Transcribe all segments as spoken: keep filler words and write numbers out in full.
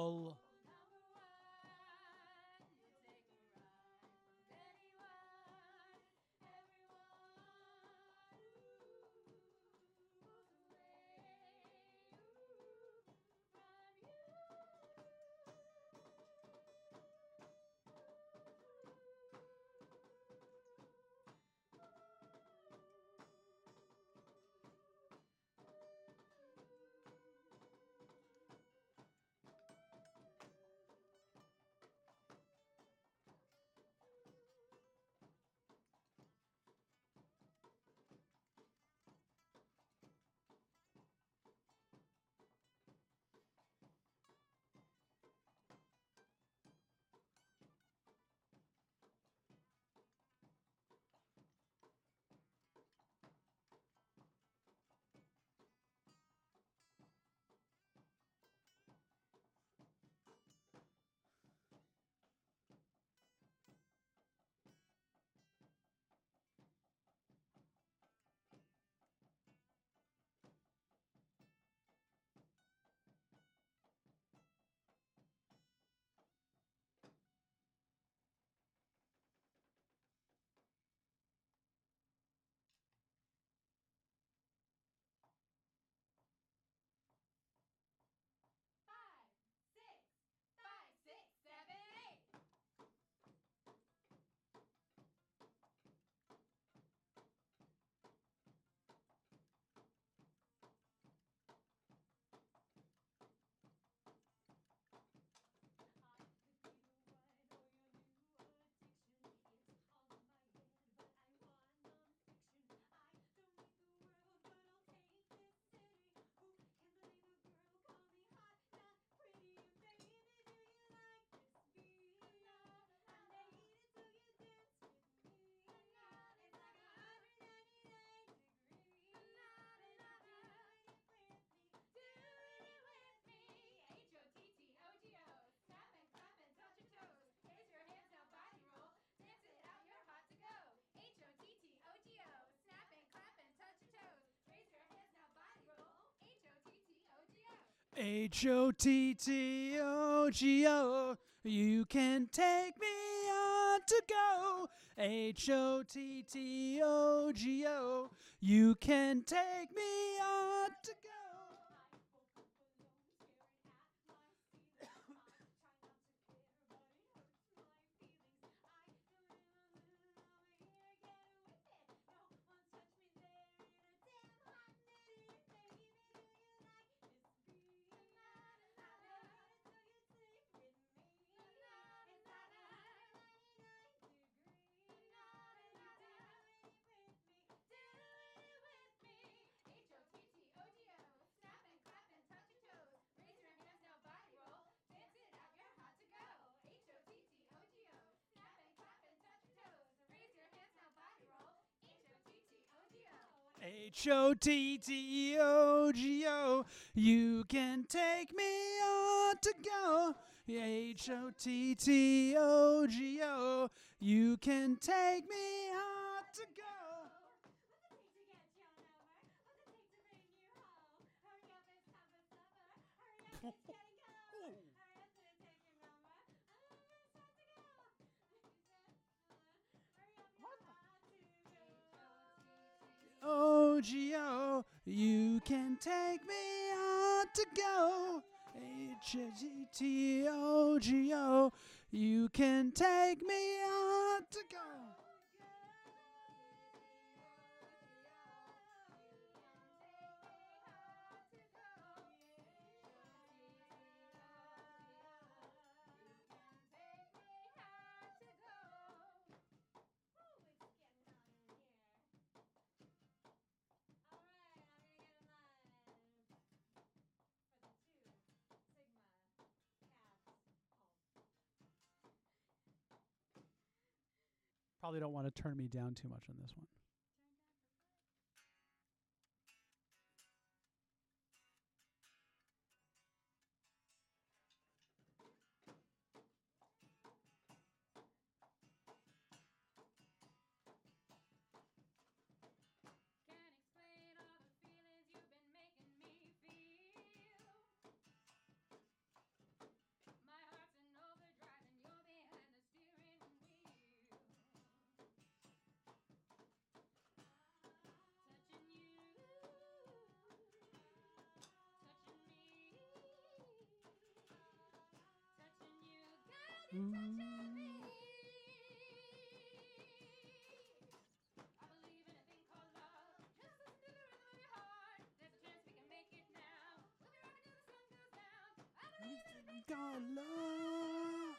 L. H O T T O G O. You can take me on to go. H O T T O G O. You can take me on to go. H O T T O G O. You can take me on to go. H O T T O G O. You can take me on to go. O G O, you can take me on to go. H T T O G O, you can take me on to go. Probably don't want to turn me down too much on this one. call love.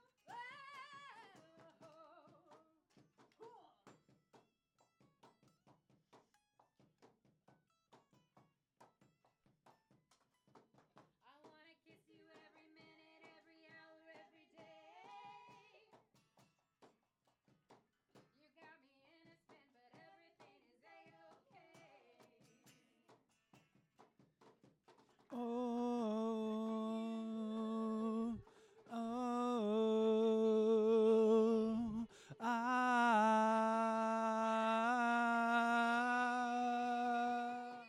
I wanna kiss you every minute, every hour, every day. You got me in a spin, but everything is a-okay. Oh, oh, ah.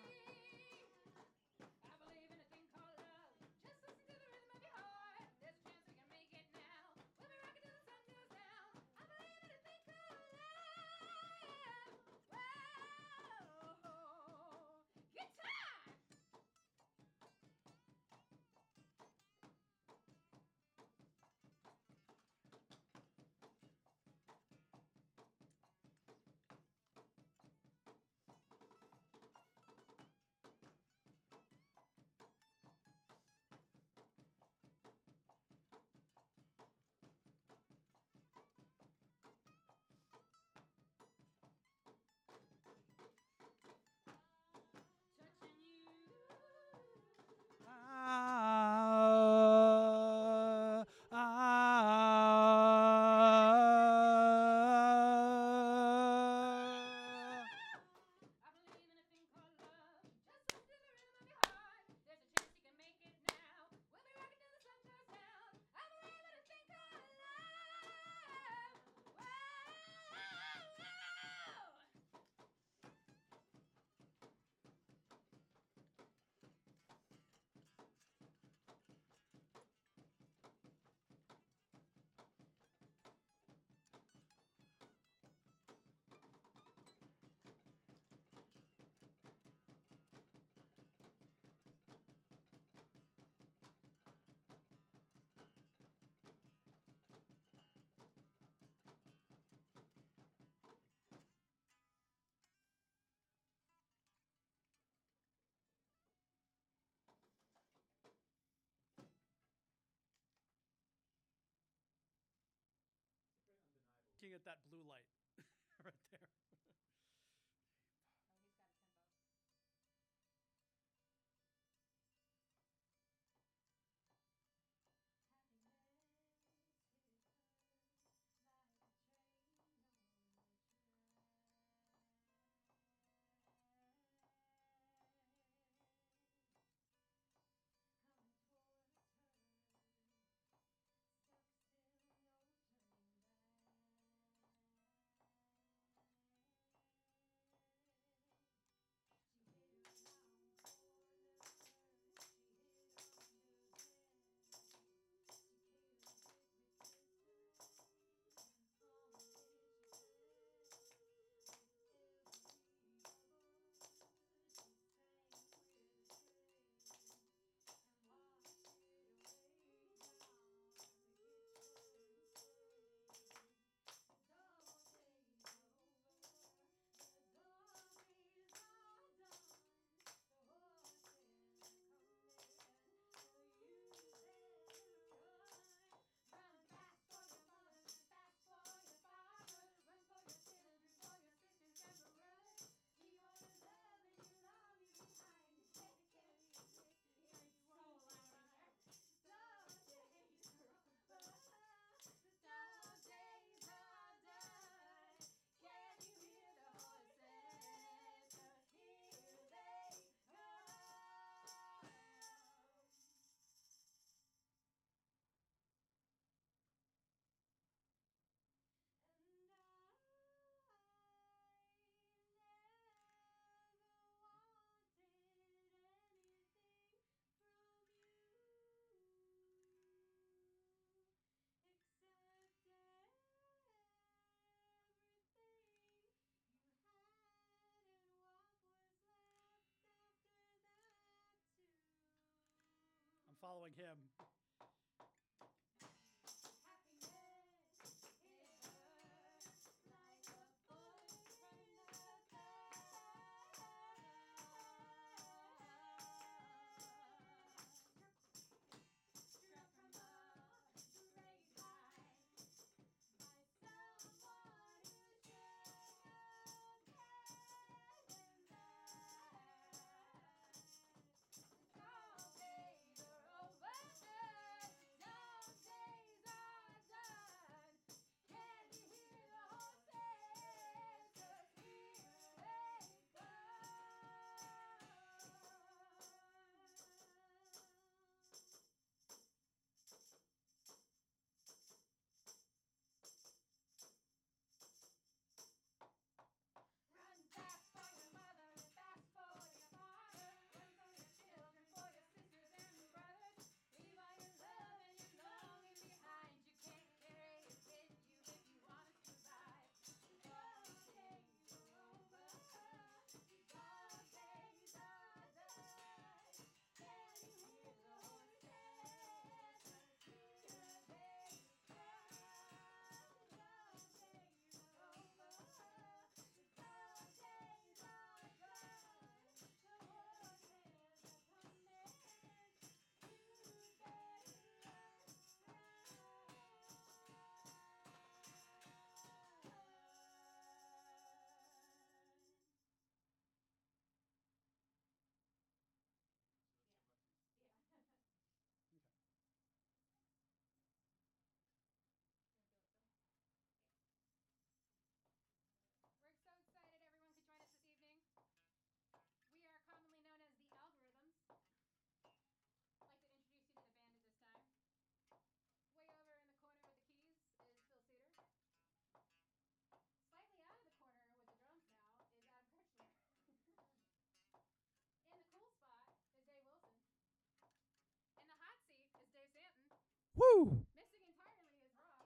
I believe in a thing called love. Just listen to the rhythm of your heart. There's a chance we can make it now. We'll be rocking till the sun goes down. I believe in a thing called love. Whoa. Guitar! Touching you. Ah, ah. I believe in a thing called love. Just listen to the rhythm of your heart. There's a chance you can make it now. We'll be rocking till the sun goes down. I believe in a thing called love. Whoa. Looking at that blue light right there. Oh, he's got a tempo. I'm following him. Woo! Missing entirely is Rob.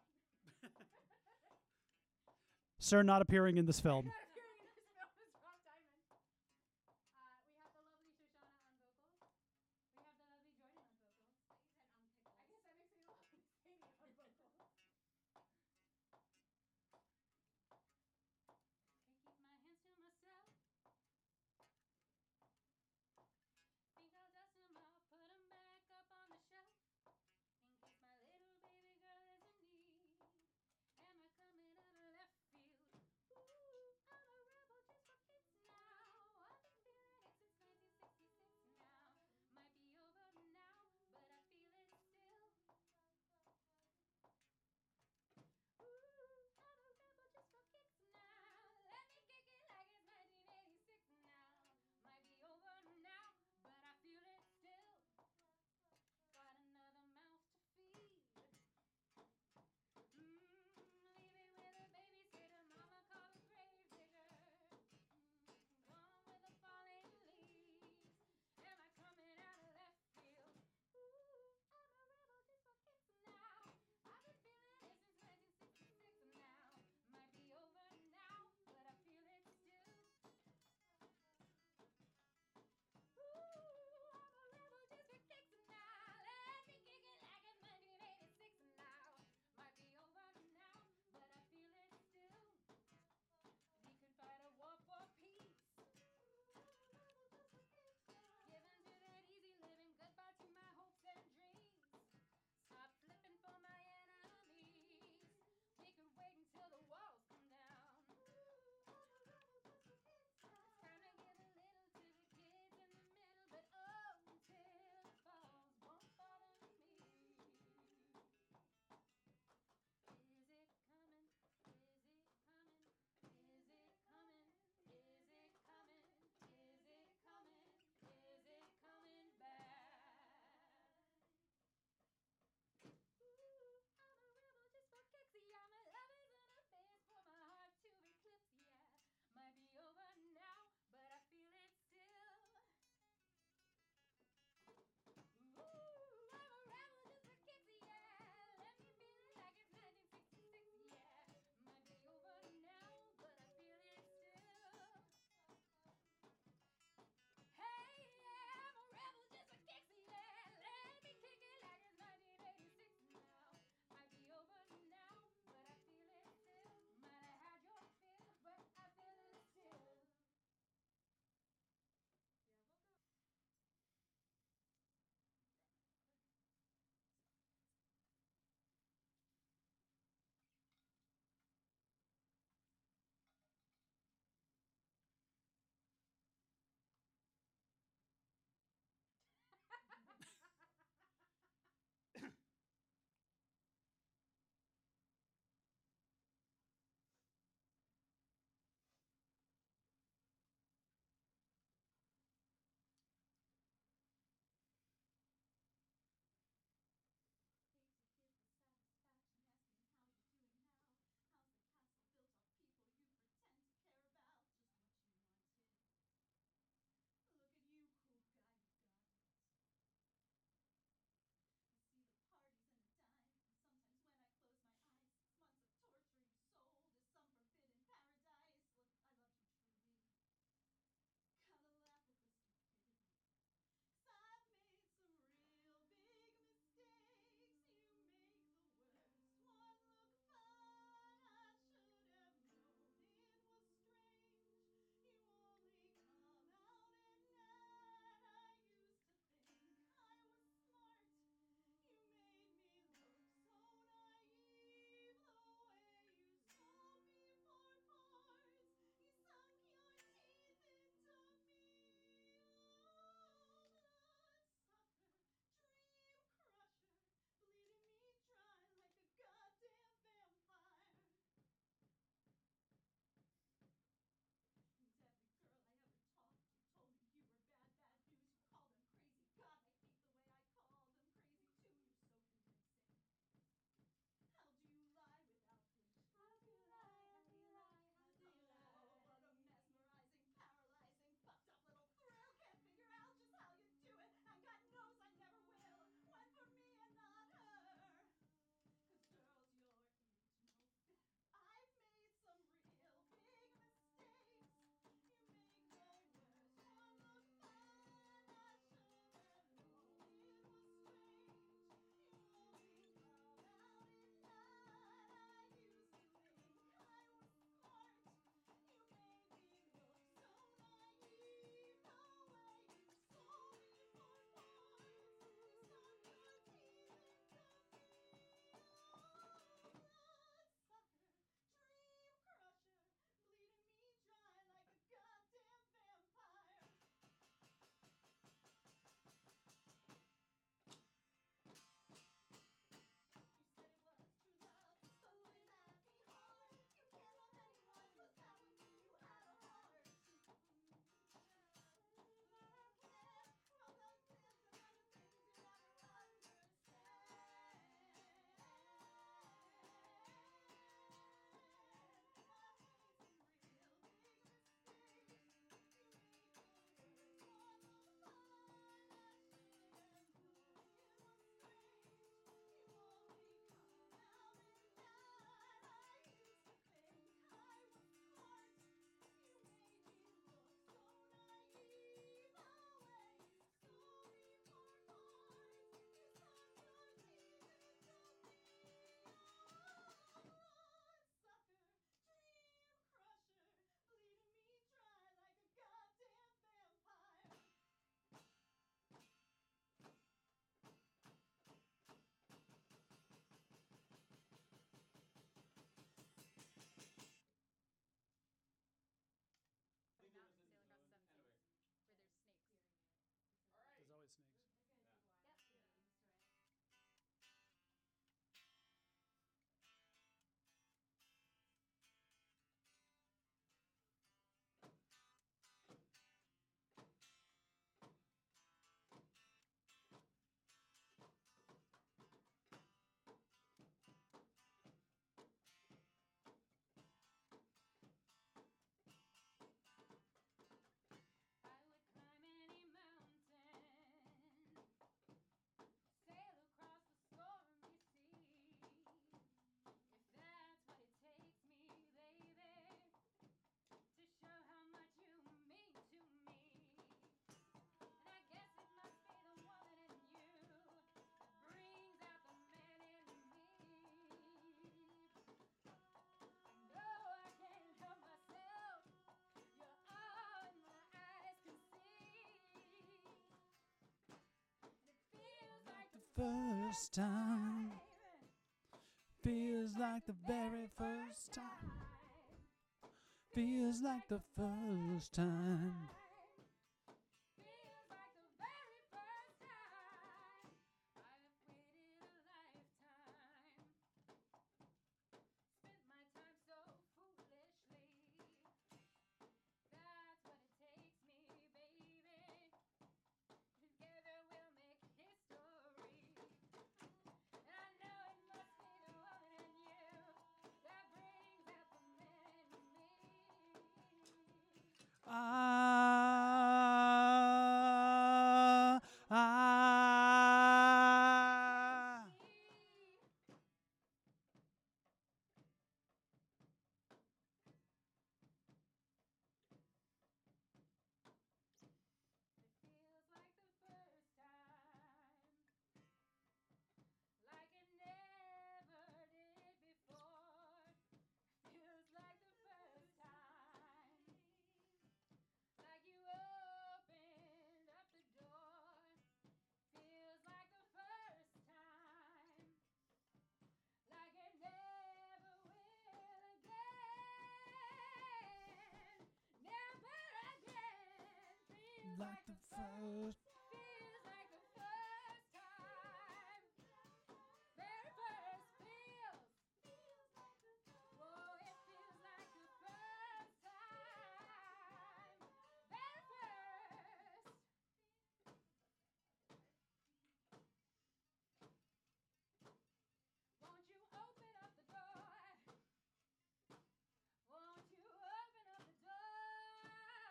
Sir not appearing in this film. Not appearing in this film is Rob Diamond. Uh, we have the lovely Shoshana on vocals. We have the lovely Jordan on vocals. But you said on pickles. I guess that makes me the lovely Sadie on vocals. Can't keep my hands to myself. Think I'll dust 'em off, put 'em back up on the shelf. In case my little baby girl is in need. Am I coming out of left field? Ooh, I'm first time. Feels like the very first time. Feels like the first time. Feels like the very first time. I've waited a lifetime. Spent my time so foolishly. That's what it takes me, baby. Together we'll make history. And I know it must be the woman in you that brings out the man in me. Ah, ah. It feels like the first time, like it never did before. Feels like the first time, like you opened up the door. Feels like the first time, like it never will again. Never again. Feels Like the first. Feels like the first time. Very first feels. Oh, it feels like the first time. Very first. Won't you open up the door? Won't you open up the door?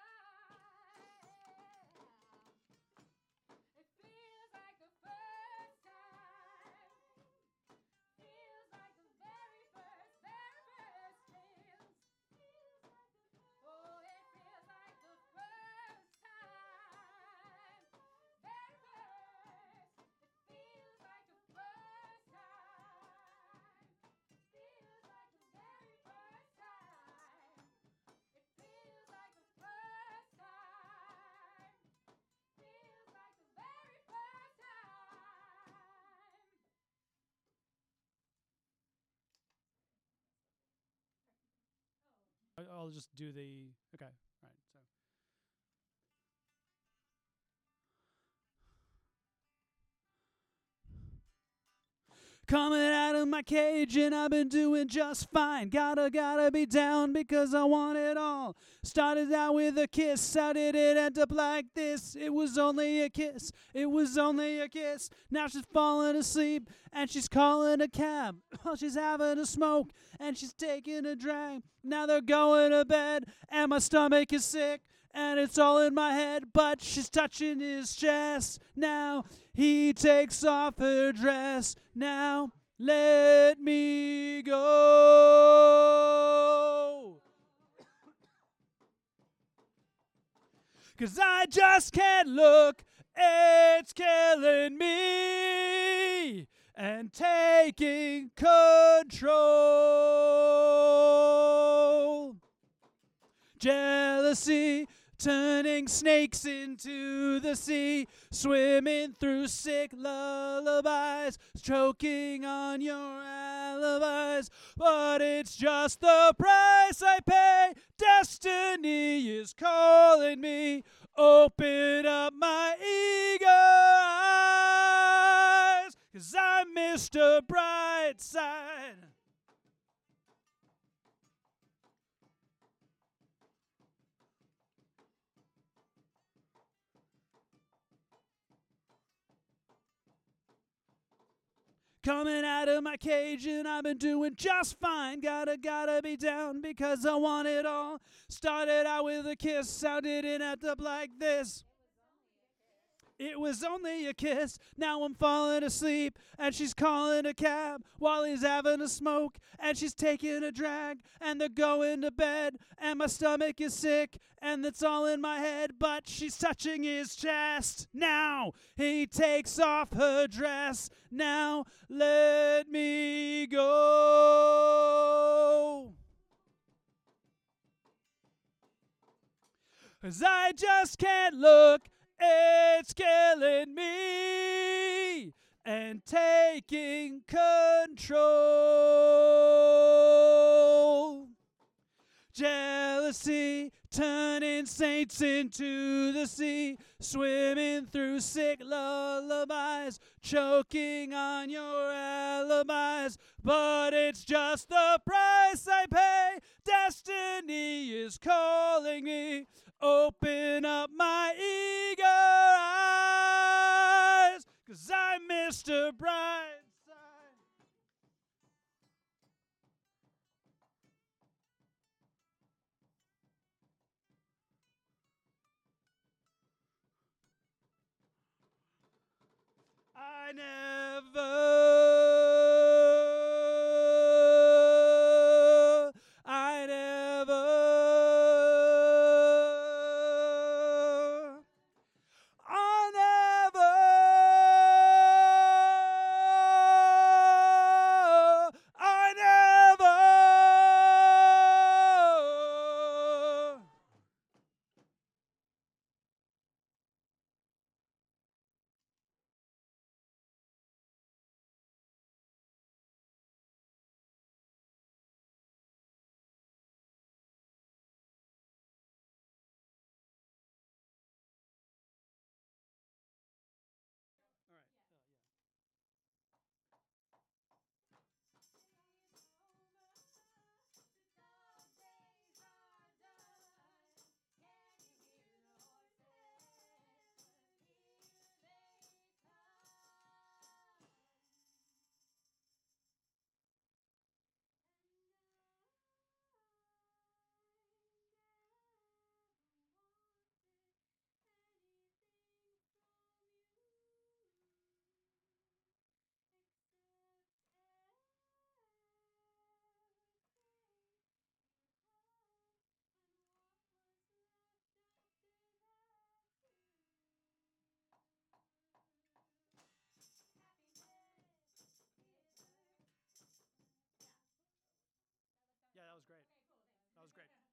It feels like the first time. Feels like the very first, very first feels. Oh, it feels like the first time. Very first. It feels like the first time. Feels like the very first time. It feels like the first time. Feels like the very first time. I- I'll just do the. Okay. All right. So. Coming out of my cage and I've been doing just fine. Gotta, gotta be down because I want it all. Started out with a kiss, how did it end up like this? It was only a kiss, it was only a kiss. Now she's falling asleep and she's calling a cab. While she's having a smoke and she's taking a drag. Now they're going to bed and my stomach is sick. And it's all in my head, but she's touching his chest. Now he takes off her dress. Now let me go. 'Cause I just can't look, it's killing me. And taking control. Jealousy turning snakes into the sea, swimming through sick lullabies, choking on your alibis. But it's just the price I pay. Destiny is calling me. Open up my eager eyes, 'cause I'm Mister Brightside. Coming out of my cage and I've been doing just fine. Gotta, gotta be down because I want it all. Started out with a kiss, how did it end up like this? It was only a kiss, now I'm falling asleep, and she's calling a cab while he's having a smoke, and she's taking a drag, and they're going to bed, and my stomach is sick, and it's all in my head, but she's touching his chest. Now he takes off her dress. Now let me go. 'Cause I just can't look, it's killing me. and taking control. Jealousy turning saints into the sea, swimming through sick lullabies, choking on your alibis. But it's just the price I pay. Destiny is calling me. Open up my eager eyes, 'cause I'm Mister Brightside. I never, I never, I never, I never. Yeah, that was great. That was great.